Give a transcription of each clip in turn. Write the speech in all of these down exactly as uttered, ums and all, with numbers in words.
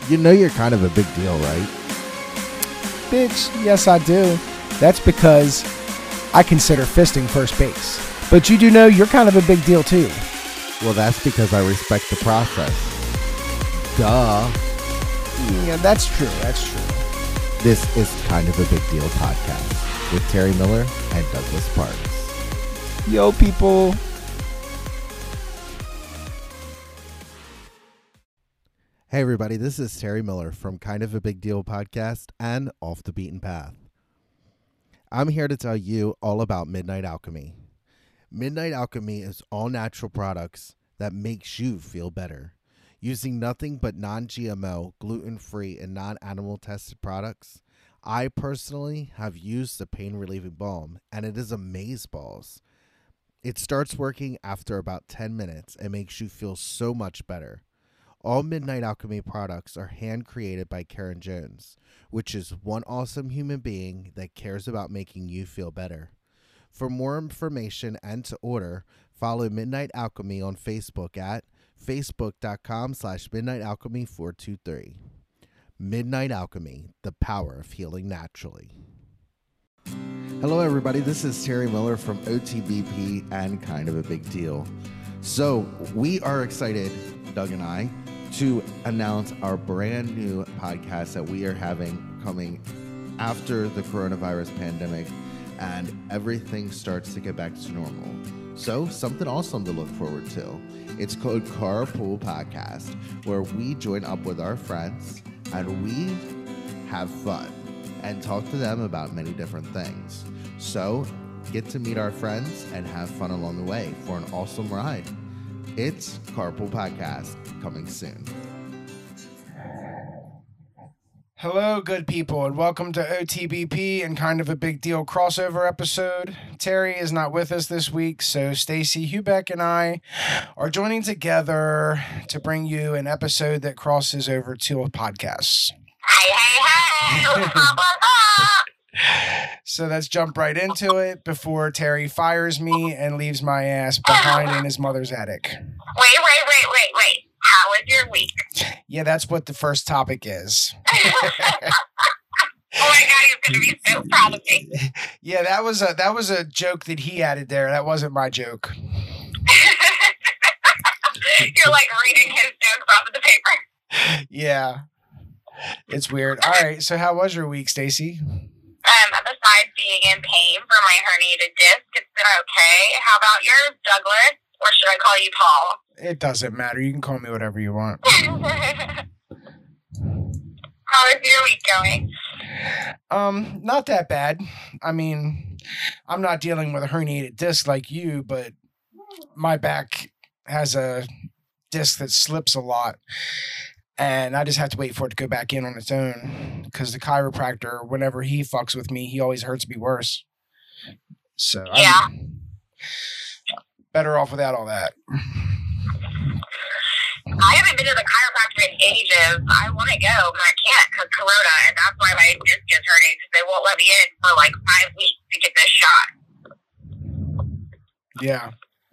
You know you're kind of a big deal, right? Bitch, yes I do. That's because I consider fisting first base. But you do know you're kind of a big deal too. Well, that's because I respect the process. Duh. Yeah, that's true. That's true. This is Kind of a Big Deal podcast with Terry Miller and Douglas Parks. Yo, people. Hey, everybody. This is Terry Miller from Kind of a Big Deal podcast and Off the Beaten Path. I'm here to tell you all about Midnight Alchemy. Midnight Alchemy is all natural products that makes you feel better. Using nothing but non-G M O, gluten-free, and non-animal tested products, I personally have used the pain relieving balm, and it is amazeballs. It starts working after about ten minutes and makes you feel so much better. All Midnight Alchemy products are hand-created by Karen Jones, which is one awesome human being that cares about making you feel better. For more information and to order, follow Midnight Alchemy on Facebook at facebook.com slash Midnight Alchemy 423. Midnight Alchemy, the power of healing naturally. Hello, everybody. This is Terry Miller from O T B P and Kind of a Big Deal. So we are excited, Doug and I, to announce our brand new podcast that we are having coming after the coronavirus pandemic and everything starts to get back to normal. So something awesome to look forward to. It's called Carpool Podcast, where we join up with our friends and we have fun and talk to them about many different things. So get to meet our friends and have fun along the way for an awesome ride. It's Carpool Podcast, coming soon. Hello, good people, and welcome to O T B P and Kind of a Big Deal crossover episode. Terry is not with us this week, so Stacy Hubeck and I are joining together to bring you an episode that crosses over to a podcast. Hey, hey, hey! So let's jump right into it before Terry fires me and leaves my ass behind in his mother's attic. Wait, wait, wait, wait, wait. How was your week? Yeah, that's what the first topic is. Oh my God, he's gonna be so proud of me. Yeah, that was a that was a joke that he added there. That wasn't my joke. You're like reading his jokes off of the paper. Yeah, it's weird. All right, so how was your week, Stacy? Um, besides being in pain for my herniated disc, it's been okay. How about yours, Douglas? Or should I call you Paul? It doesn't matter. You can call me whatever you want. How is your week going? Um, not that bad. I mean, I'm not dealing with a herniated disc like you, but my back has a disc that slips a lot. And I just have to wait for it to go back in on its own. Because the chiropractor, whenever he fucks with me, he always hurts me worse. So, yeah. I'm better off without all that. I haven't been to the chiropractor in ages. I want to go, but I can't because Corona, and that's why my disc is hurting because they won't let me in for like five weeks to get this shot. Yeah.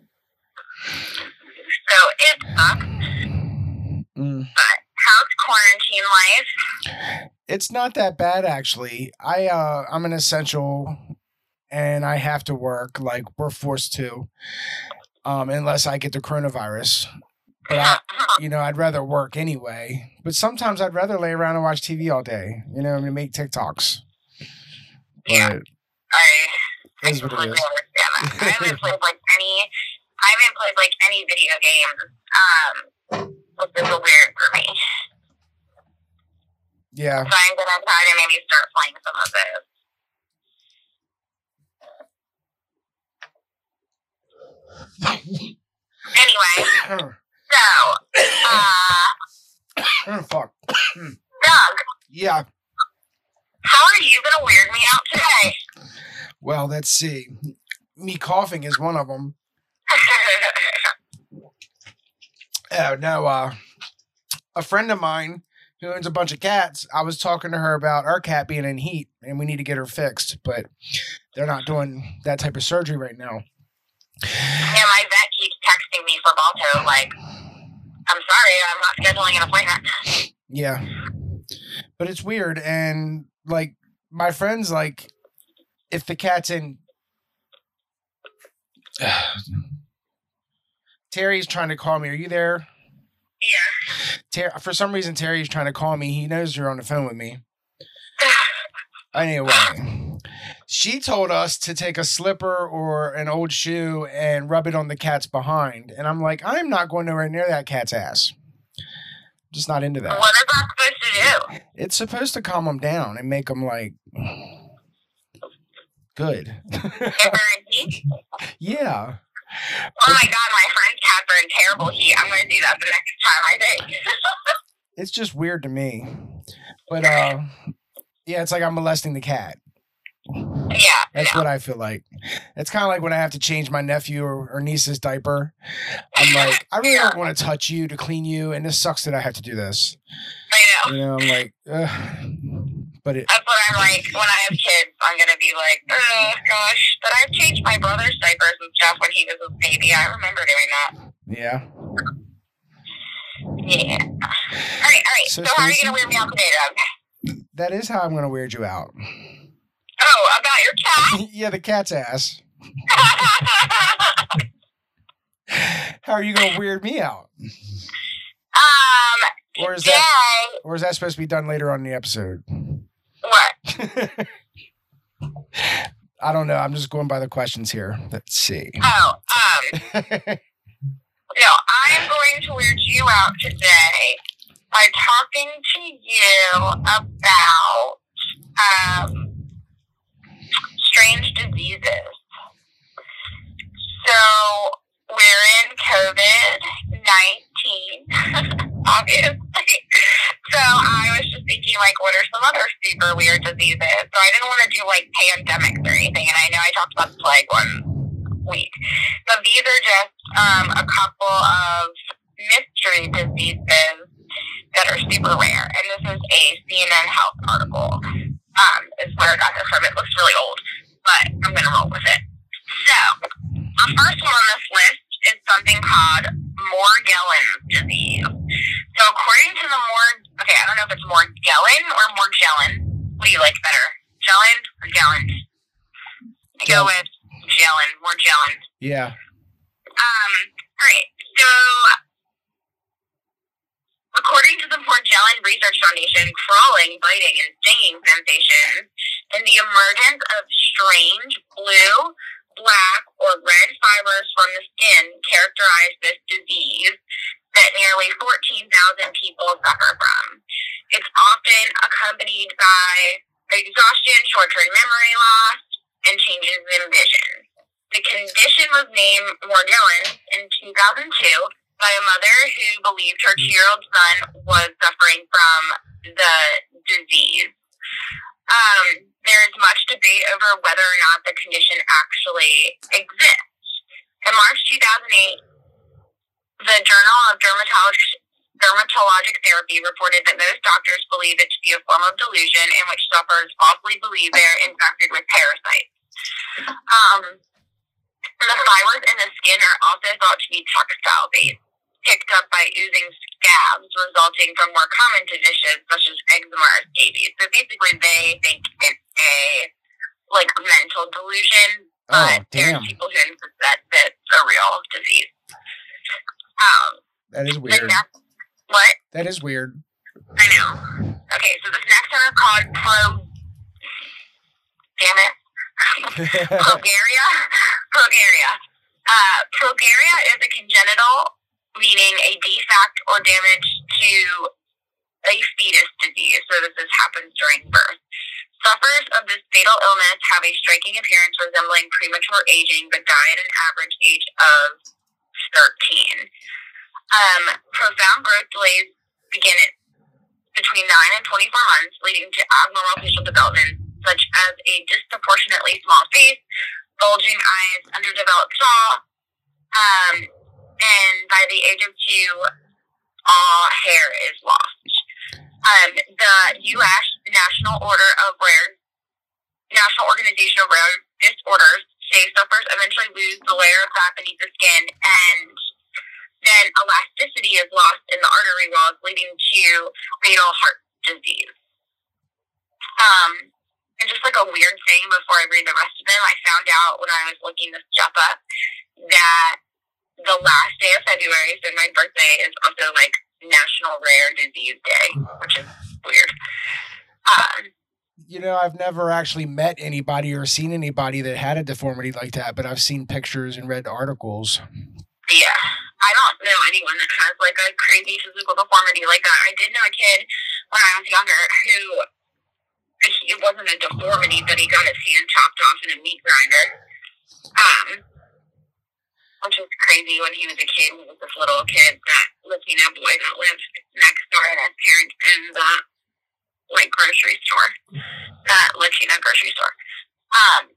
So it sucks. Mm. But how's quarantine life? It's not that bad, actually. I uh, I'm an essential, and I have to work. Like we're forced to, um, unless I get the coronavirus. But I, you know, I'd rather work anyway. But sometimes I'd rather lay around and watch T V all day. You know, and make TikToks. Yeah, But I, I is what it completely is. understand that. I haven't played like any. I haven't played like any video games. Um, which is weird for me. Yeah. So I'm gonna try to maybe start playing some of those. Anyway, so, uh, Oh, fuck. Doug, Yeah. how are you gonna weird me out today? Well, let's see. Me coughing is one of them. Oh, no, uh, a friend of mine who owns a bunch of cats, I was talking to her about our cat being in heat and we need to get her fixed, but they're not doing that type of surgery right now. Yeah, my vet keeps texting me for Balto, like, I'm sorry, I'm not scheduling an appointment. Yeah. But it's weird, and like my friends, like if the cat's in. Terry's trying to call me. Are you there? Yeah. Ter- for some reason, Terry's trying to call me. He knows you're on the phone with me. Anyway, she told us to take a slipper or an old shoe and rub it on the cat's behind. And I'm like, I'm not going nowhere near that cat's ass. I'm just not into that. What is that supposed to do? It's supposed to calm them down and make them like good. Yeah. Oh my god, my friend's cats are in terrible heat. I'm going to do that the next time, I think. It's just weird to me. But, uh, yeah, it's like I'm molesting the cat. Yeah. That's no. what I feel like. It's kind of like when I have to change my nephew or, or niece's diaper. I'm like, I really Yeah. don't want to touch you to clean you, and this sucks that I have to do this. I know. You know, I'm like, ugh. But it, That's what I'm like. When I have kids, I'm going to be like, oh, gosh. But I've changed my brother's diapers and stuff when he was a baby. I remember doing that. yeah. Yeah. All right, all right. So, So, how are you Stacey? going to weird me out today, Doug? That is how I'm going to weird you out. Oh, about your cat? Yeah, the cat's ass. How are you going to weird me out? um, Or is today, that or is that supposed to be done later on in the episode? what? I don't know. I'm just going by the questions here. Let's see. Oh, um, no, I'm going to weird you out today by talking to you about, um, strange diseases. So, we're in COVID nineteen, obviously. So, I was just thinking, like, what are some other super weird diseases? So, I didn't want to do, like, pandemics or anything, and I know I talked about the plague one week. But these are just um, a couple of mystery diseases that are super rare. And this is a C N N Health article, um, is where I got this from. It looks really old, but I'm going to roll with it. So, the first one on this list is something called Morgellons disease. So, according to the Mor... Okay, I don't know if it's Morgellon or Morgellon. What do you like better? Gellin or Gellin? I go Gell- with Gellin, Morgellon. Yeah. Um, alright, so according to the Morgellon Research Foundation, crawling, biting, and stinging sensations and the emergence of strange blue, black, or red fibers from the skin characterize this disease that nearly fourteen thousand people suffer from. It's often accompanied by exhaustion, short-term memory loss, and changes in vision. The condition was named Morgellons in two thousand two by a mother who believed her two-year-old son was suffering from the disease. Um, there is much debate over whether or not the condition actually exists. In March two thousand eight, the Journal of Dermatology Dermatologic Therapy reported that most doctors believe it to be a form of delusion in which sufferers falsely believe they are infected with parasites. Um, the fibers in the skin are also thought to be textile-based, picked up by oozing scabs resulting from more common conditions such as eczema or scabies. So basically, they think it's a like mental delusion, but Oh, there's damn. people who insist that it's a real disease. Um, That is the weird. next, what? That is weird. I know. Okay, so this next one is called Pro. Damn it. Progeria. Progeria. Uh, progeria is a congenital, meaning a defect or damage to a fetus disease. So this is, happens during birth. Sufferers of this fatal illness have a striking appearance resembling premature aging, but die at an average age of thirteen. Um, profound growth delays begin at between nine and twenty-four months, leading to abnormal facial development, such as a disproportionately small face, bulging eyes, underdeveloped jaw, um, and by the age of two, all hair is lost. Um, the U S National Order of Rare National Organization of Rare Disorders say sufferers eventually lose the layer of fat beneath the skin, and then elasticity is lost in the artery walls, leading to fatal heart disease. Um, and just like a weird thing before I read the rest of them, I found out when I was looking this stuff up that the last day of February, so my birthday, is also like National Rare Disease Day, which is weird. Um, You know, I've never actually met anybody or seen anybody that had a deformity like that, but I've seen pictures and read articles. Yeah. I don't know anyone that has like a crazy physical deformity like that. I did know a kid when I was younger who, it wasn't a deformity, but he got his hand chopped off in a meat grinder. Um, which was crazy when he was a kid. He was this little kid, that Latino boy that lived next door at his parents in the like grocery store, that Latino grocery store. Um,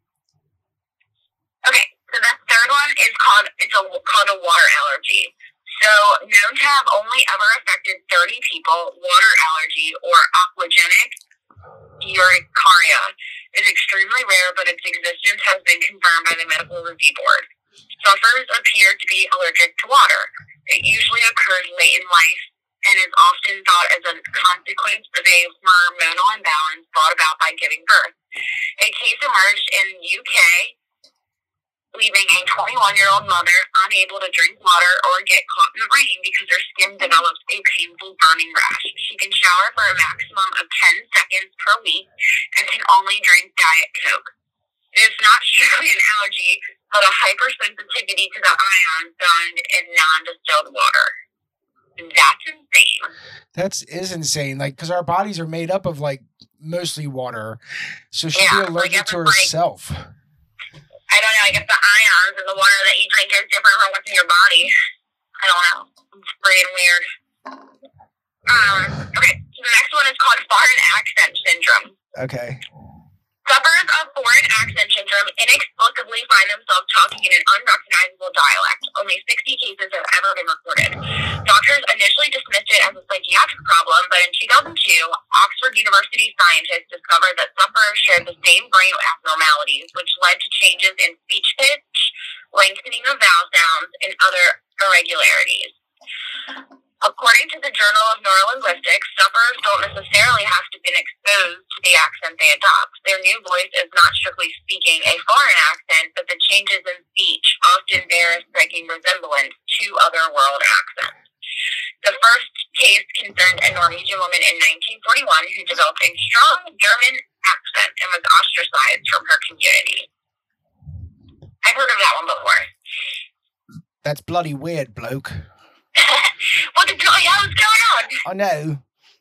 okay, so the third one is called it's a called a water allergy. So known to have only ever affected thirty people, water allergy or aquagenic urticaria is extremely rare, but its existence has been confirmed by the Medical Review Board. Sufferers appear to be allergic to water. It usually occurs late in life and is often thought as a consequence of a hormonal imbalance brought about by giving birth. A case emerged in the U K, leaving a twenty-one-year-old mother unable to drink water or get caught in the rain because her skin develops a painful burning rash. She can shower for a maximum of ten seconds per week and can only drink Diet Coke. It is not strictly an allergy, but a hypersensitivity to the ions found in non-distilled water. That's insane. That's is insane. Like, because our bodies are made up of like mostly water, so she'd Yeah, be allergic like, to like- herself. I don't know, I guess the ions in the water that you drink is different from what's in your body. I don't know. It's freaking weird. Um, okay, so the next one is called foreign accent syndrome. Okay. Sufferers of foreign accent syndrome inexplicably find themselves talking in an unrecognizable dialect. Only sixty cases have ever been reported. Doctors initially dismissed it as a psychiatric problem, but in two thousand two, Oxford University scientists discovered that sufferers shared the same brain abnormalities, which led to changes in speech pitch, lengthening of vowel sounds, and other irregularities. According to the Journal of Neurolinguistics, sufferers don't necessarily have to be exposed to the accent they adopt. Their new voice is not strictly speaking a foreign accent, but the changes in speech often bear a striking resemblance to other world accents. The first case concerned a Norwegian woman in nineteen forty-one who developed a strong German accent and was ostracized from her community. I've heard of that one before. That's bloody weird, bloke. What the bloody hell is going on? I know.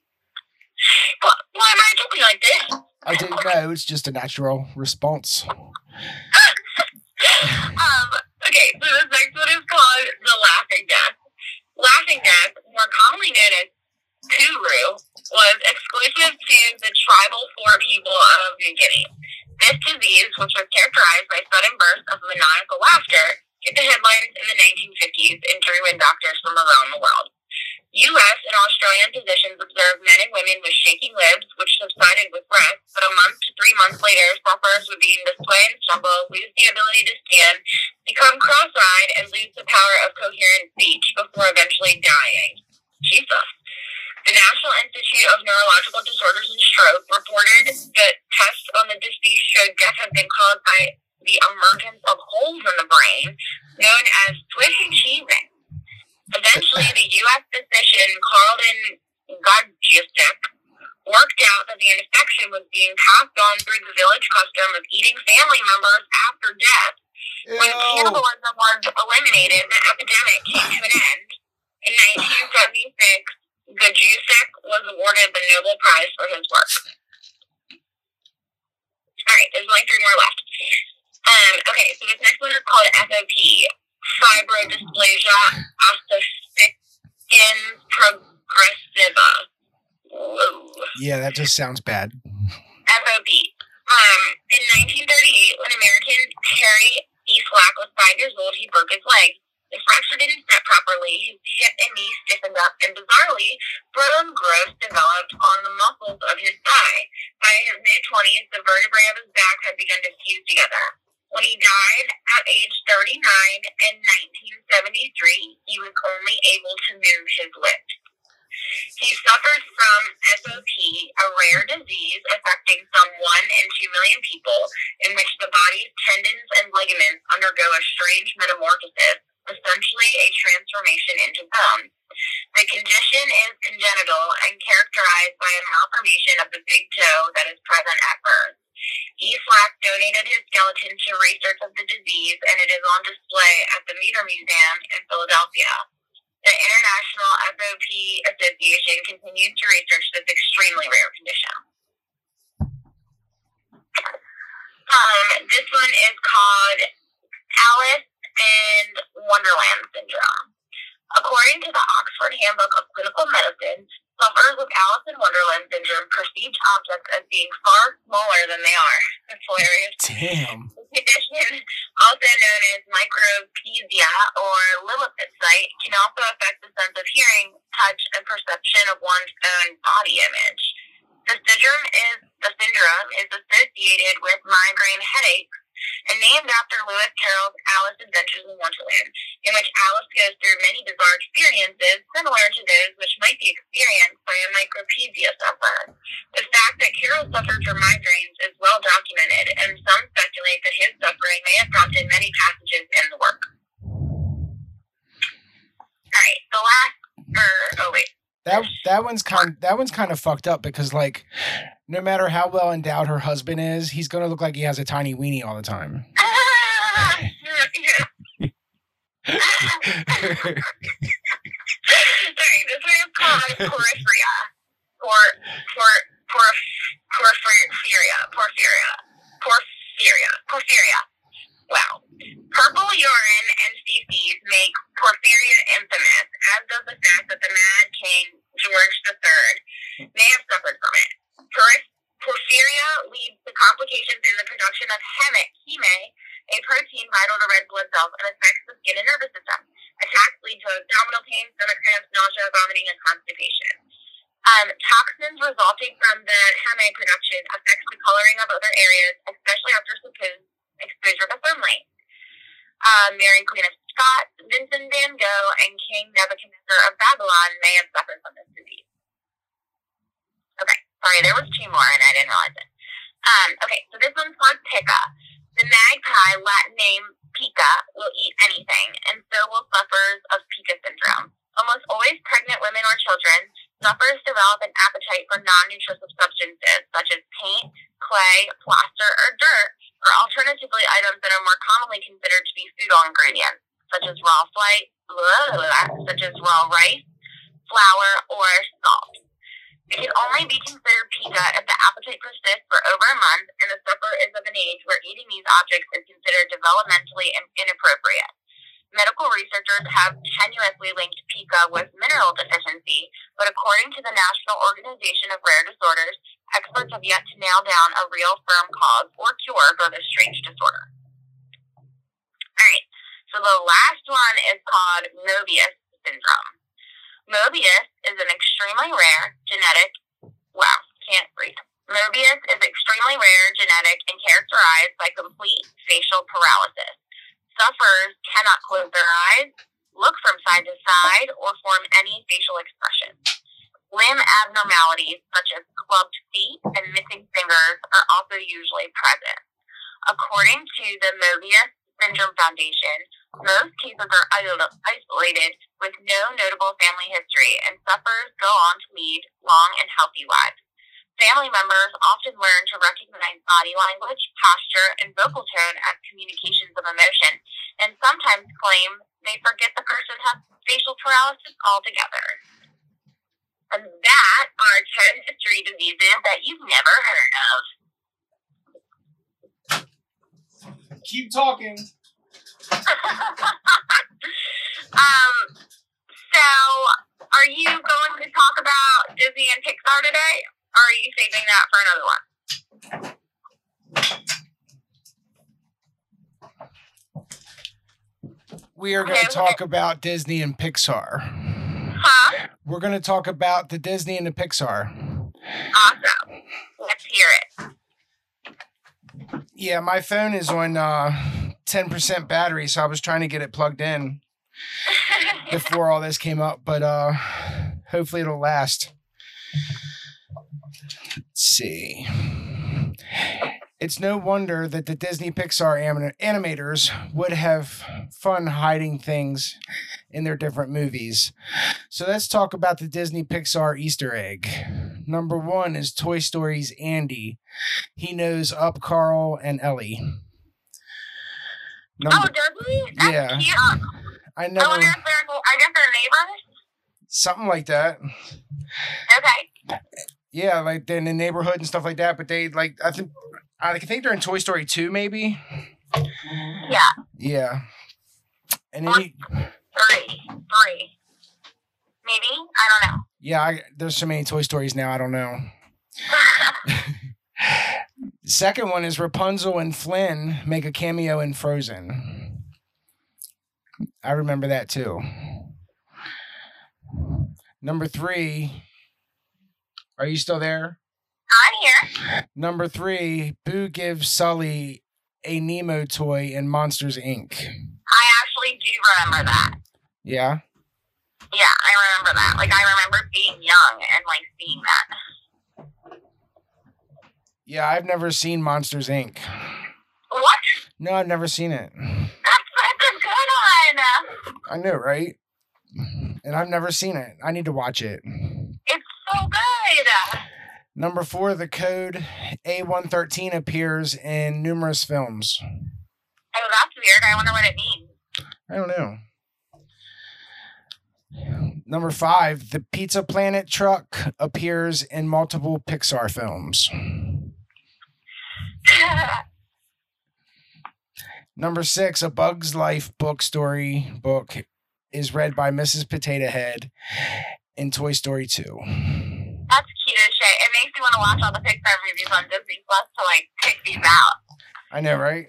What, why am I talking like this? I don't know. It's just a natural response. um, okay, so this next one is called the laughing death. Laughing death, more commonly known as Kuru, was exclusive to the tribal Fore people of New Guinea. This disease, which was characterized by sudden bursts of maniacal laughter, hit the headlines in the nineteen fifties and drew in doctors from around the world. U S and Australian physicians observed men and women with shaking lips, which subsided with rest, but a month to three months later, sufferers would begin to sway and stumble, lose the ability to stand, become cross-eyed, and lose the power of coherent speech before eventually dying. Jesus. The National Institute of Neurological Disorders and Stroke reported that tests on the disease showed death had been caused by the emergence of holes in the brain, known as Swiss cheesing. Eventually, the U S physician Carlton Gajusek worked out that the infection was being passed on through the village custom of eating family members after death. When cannibalism was eliminated, the epidemic came to an end. In nineteen seventy-six, Gajusek was awarded the Nobel Prize for his work. Alright, there's only three more left. Um, okay, so this next one is called F O P. Fibrodysplasia ossificans progressiva. Whoa. Yeah, that just sounds bad. F O P. Um, in nineteen thirty-eight, when American Harry E. Flack was five years old, he broke his leg. The fracture didn't set properly, his hip and knee stiffened up, and bizarrely, bone growth developed on the muscles of his thigh. By his mid-twenties, the vertebrae of his back had begun to fuse together. When he died at age thirty-nine in nineteen seventy-three, he was only able to move his lips. He suffers from S O P, a rare disease affecting some one in two million people, in which the body's tendons and ligaments undergo a strange metamorphosis, essentially a transformation into bone. The condition is congenital and characterized by a malformation of the big toe that is present at birth. E. Flack donated his skeleton to research of the disease, and it is on display at the Meter Museum in Philadelphia. The International S O P Association continues to research this extremely rare condition. Um, this one is called Alice in Wonderland syndrome. According to the Oxford Handbook of Clinical Medicine, sufferers with Alice in Wonderland syndrome perceive objects as being far smaller than they are. That's hilarious. Damn. The condition, also known as micropesia or Lilliput sight, can also affect the sense of hearing, touch, and perception of one's own body image. The syndrome is the syndrome is associated with migraine headaches and named after Lewis Carroll's Alice Adventures in Wonderland, in which Alice goes through many bizarre experiences similar to those which might be experienced by a micropesia sufferer. The fact that Carroll suffered from migraines is well documented, and some speculate that his suffering may have prompted many passages in the work. Alright, the last, or, oh wait. That that one's kind that one's kind of fucked up because, like, no matter how well endowed her husband is, he's gonna look like he has a tiny weenie all the time. Sorry, this one is called porphyria. Por, por, por, porphyria. Porphyria. Porphyria. Porphyria. Wow. Purple urine and feces make porphyria infamous, as does the fact that the Mad King, George the Third, may have suffered from it. Por- porphyria leads to complications in the production of heme, heme, a protein vital to red blood cells, and affects the skin and nervous system. Attacks lead to abdominal pain, stomach cramps, nausea, vomiting, and constipation. Um, toxins resulting from the heme production affects the coloring of other areas, especially after supposed exposure to sunlight. Um, Mary Queen of Scots, Vincent van Gogh, and King Nebuchadnezzar of Babylon may have suffered from this disease. Okay, sorry, there was two more and I didn't realize it. Um, okay, so this one's called Pica. The magpie, Latin name Pica, will eat anything, and so will sufferers of Pica syndrome. Almost always pregnant women or children, sufferers develop an appetite for non-nutritive substances such as paint, clay, plaster, or dirt, or alternatively items that are more commonly considered to be food ingredients, such as raw flight, blah, blah, blah, such as raw rice, flour, or salt. It can only be considered pica if the appetite persists for over a month and the sufferer is of an age where eating these objects is considered developmentally inappropriate. Medical researchers have tenuously linked pica with mineral deficiency, but according to the National Organization of Rare Disorders, experts have yet to nail down a real firm cause or cure for this strange disorder. Alright, so the last one is called Moebius syndrome. Moebius is an extremely rare genetic, wow, can't read. Moebius is extremely rare, genetic, and characterized by complete facial paralysis. Sufferers cannot close their eyes, look from side to side, or form any facial expression. Limb abnormalities such as clubbed feet and missing fingers are also usually present. According to the Moebius Syndrome Foundation, most cases are isolated with no notable family history, and sufferers go on to lead long and healthy lives. Family members often learn to recognize body language, posture, and vocal tone as communications of emotion, and sometimes claim they forget the person has facial paralysis altogether. And that are ten history diseases that you've never heard of. Keep talking. um, so, are you going to talk about Disney and Pixar today? Or are you saving that for another one? We are going to okay, talk okay. about Disney and Pixar. Huh? We're going to talk about the Disney and the Pixar. Awesome. Let's hear it. Yeah, my phone is on uh, ten percent battery, so I was trying to get it plugged in before all this came up. But uh, hopefully it'll last. Let's see. It's no wonder that the Disney Pixar anim- animators would have fun hiding things in their different movies. So let's talk about the Disney Pixar Easter egg. Number one is Toy Story's Andy. He knows Up, Carl, and Ellie. Number, oh, does he? That's yeah. cute. I never. I wonder if they're, I guess they're neighbors. Something like that. Okay. Yeah, like they're in the neighborhood and stuff like that. But they like, I think, I think they're in Toy Story two, maybe. Yeah. Yeah. And then you, Three. Three. Maybe? I don't know. yeah, I, there's so many Toy Stories now. I don't know. The second one is Rapunzel and Flynn make a cameo in Frozen. I remember that too. Number three. Are you still there? I'm here. Number three, Boo gives Sully a Nemo toy in Monsters, Incorporated. I actually do remember that. Yeah? Yeah, I remember that. Like, I remember being young and, like, seeing that. Yeah, I've never seen Monsters, Incorporated. What? No, I've never seen it. That's such a good one. I know, right? And I've never seen it. I need to watch it. It's so good. Number four, the code A one thirteen appears in numerous films. Oh, that's weird. I wonder what it means. I don't know. Number five, the Pizza Planet truck appears in multiple Pixar films. Number six, A Bug's Life book story book is read by Missus Potato Head in Toy Story two. That's cute as shit. It makes me want to watch all the Pixar movies on Disney Plus to, like, pick these out. I know, right?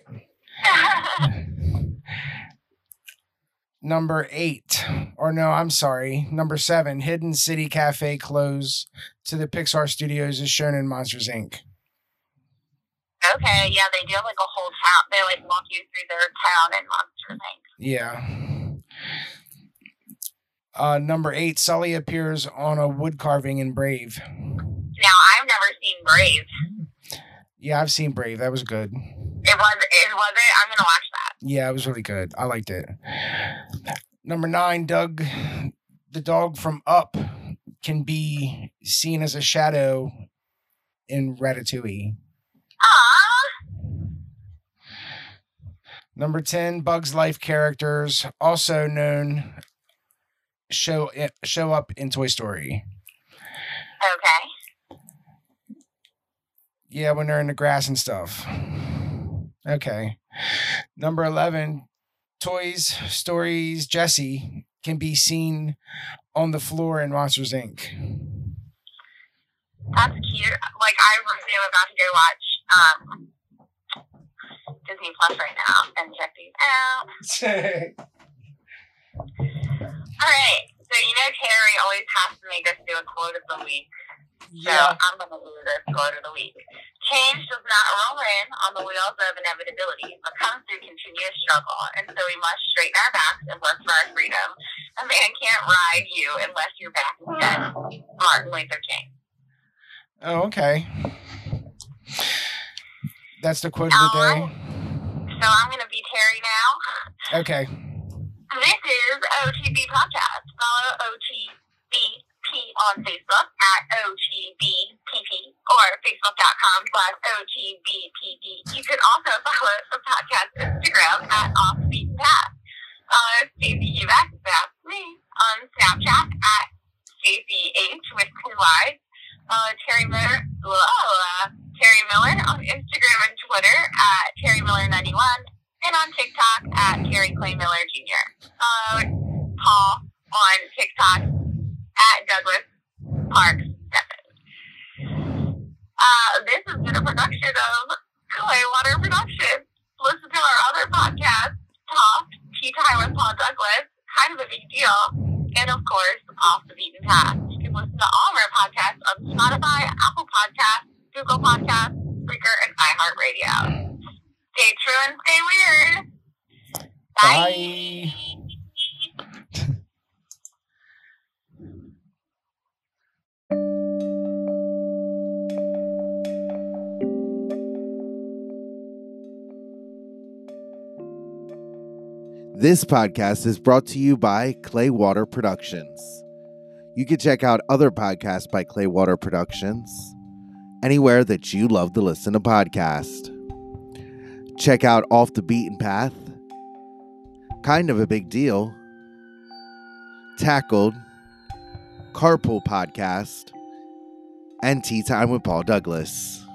Number eight, or no, I'm sorry. Number seven, Hidden City Cafe close to the Pixar Studios is shown in Monsters, Incorporated. Okay, yeah, they do like a whole town. They like walk you through their town and Monsters, Incorporated. Yeah. Uh, number eight, Sully appears on a wood carving in Brave. Now, I've never seen Brave. Yeah, I've seen Brave. That was good. It was, it was it? I'm going to watch that. Yeah, it was really good. I liked it. Number nine, Doug, the dog from Up, can be seen as a shadow in Ratatouille. Aww. Number ten, Bug's Life characters, also known, show show up in Toy Story. Okay. Yeah, when they're in the grass and stuff. Okay. Number eleven, Toys Stories Jessie can be seen on the floor in Monsters, Incorporated. That's cute. Like, I really am about to go watch um, Disney Plus right now and check these out. All right. So, you know, Terry always has to make us do a quote of the week. So, Yeah. I'm going to do this quote of the week. Change does not roll in on the wheels of inevitability, but comes through continuous struggle. And so we must straighten our backs and work for our freedom. A man can't ride you unless your back is dead. Martin Luther King. Oh, okay. That's the quote of the day. So I'm going to be Terry now. Okay. This is O T B Podcast. Follow O T B P on Facebook at O T B P P or facebook.com slash O T B P P. You can also follow the podcast Instagram at Off the Beaten Path. Follow Stacey Hubeck, that's me, on Snapchat at Stacey H with two Y's. Follow Terry Miller, uh, Terry Miller on Instagram and Twitter at Terry Miller ninety-one and on TikTok at Terry Clay Miller Junior Follow Paul on TikTok at Douglas Parks seven. Uh, this has been a production of Claywater Productions. Listen to our other podcasts, Talk, Tea Time with Paul Douglas, Kind of a Big Deal, and of course, Off the Beaten Path. You can listen to all of our podcasts on Spotify, Apple Podcasts, Google Podcasts, Spreaker, and iHeartRadio. Stay true and stay weird. Bye. Bye. This podcast is brought to you by Claywater Productions. You can check out other podcasts by Claywater Productions anywhere that you love to listen to podcasts. Check out Off the Beaten Path, Kind of a Big Deal, Tackled, Carpool Podcast, and Tea Time with Paul Douglas.